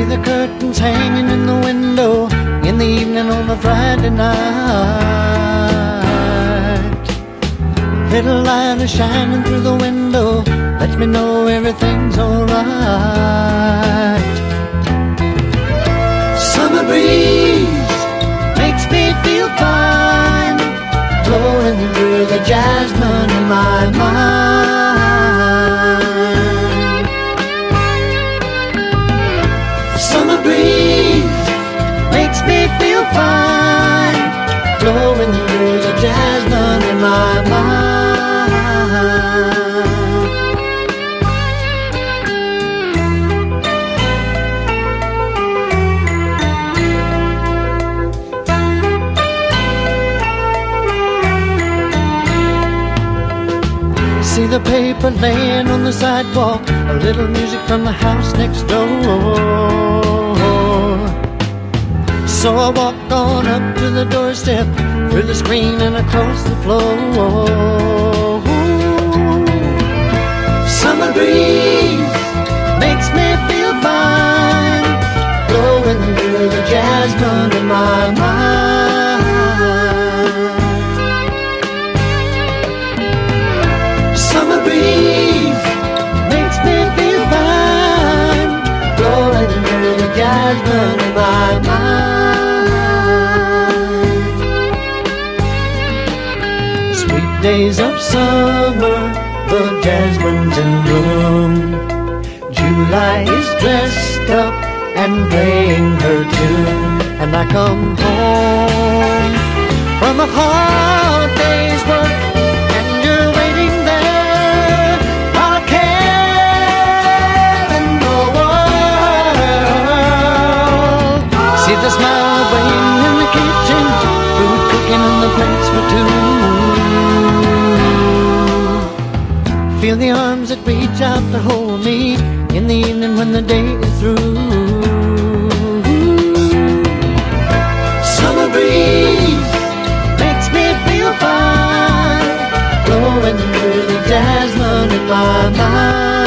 the curtains hanging in the window in the evening on a Friday night. Little light is shining through the window, lets me know everything's alright. Summer breeze makes me feel fine, blowing through the jasmine in my mind. Summer breeze makes me feel fine, blowing through the jasmine in my mind. See the paper laying on the sidewalk, a little music from the house next door. So I walked on up to the doorstep, through the screen and across the floor. Summer breeze makes me feel fine, blowing through the jasmine in my mind. Summer breeze makes me feel fine, blowing through the jasmine in my mind. Sweet days of summer, the jasmine's in bloom. July is dressed up and playing her tune, and I come home from a hard day's work, and you're waiting there, not a care in the world. See the smile waiting in the kitchen, food cooking in the plates for two. Feel the arms that reach out to hold me in the evening when the day is through. Summer breeze makes me feel fine, blowing through the jasmine in my mind.